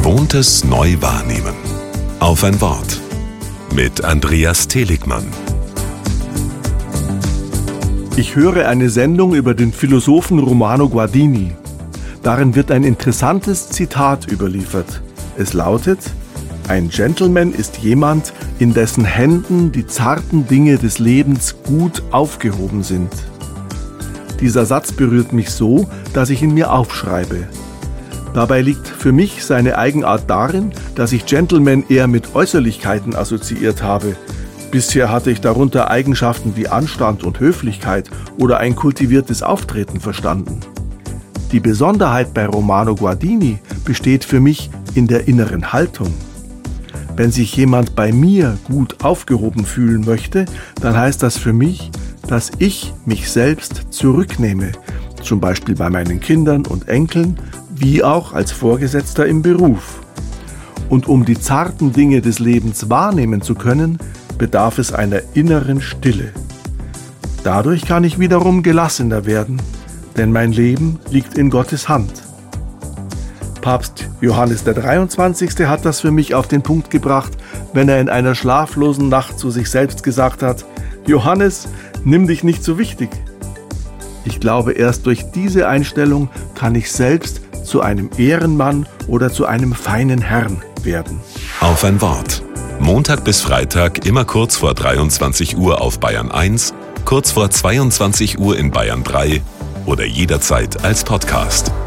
Gewohntes neu wahrnehmen. Auf ein Wort. Mit Andreas Teligmann. Ich höre eine Sendung über den Philosophen Romano Guardini. Darin wird ein interessantes Zitat überliefert. Es lautet: Ein Gentleman ist jemand, in dessen Händen die zarten Dinge des Lebens gut aufgehoben sind. Dieser Satz berührt mich so, dass ich ihn mir aufschreibe. Dabei liegt für mich seine Eigenart darin, dass ich Gentleman eher mit Äußerlichkeiten assoziiert habe. Bisher hatte ich darunter Eigenschaften wie Anstand und Höflichkeit oder ein kultiviertes Auftreten verstanden. Die Besonderheit bei Romano Guardini besteht für mich in der inneren Haltung. Wenn sich jemand bei mir gut aufgehoben fühlen möchte, dann heißt das für mich, dass ich mich selbst zurücknehme, zum Beispiel bei meinen Kindern und Enkeln, wie auch als Vorgesetzter im Beruf. Und um die zarten Dinge des Lebens wahrnehmen zu können, bedarf es einer inneren Stille. Dadurch kann ich wiederum gelassener werden, denn mein Leben liegt in Gottes Hand. Papst Johannes der 23. hat das für mich auf den Punkt gebracht, wenn er in einer schlaflosen Nacht zu sich selbst gesagt hat: Johannes, nimm dich nicht so wichtig. Ich glaube, erst durch diese Einstellung kann ich selbst zu einem Ehrenmann oder zu einem feinen Herrn werden. Auf ein Wort. Montag bis Freitag immer kurz vor 23 Uhr auf Bayern 1, kurz vor 22 Uhr in Bayern 3 oder jederzeit als Podcast.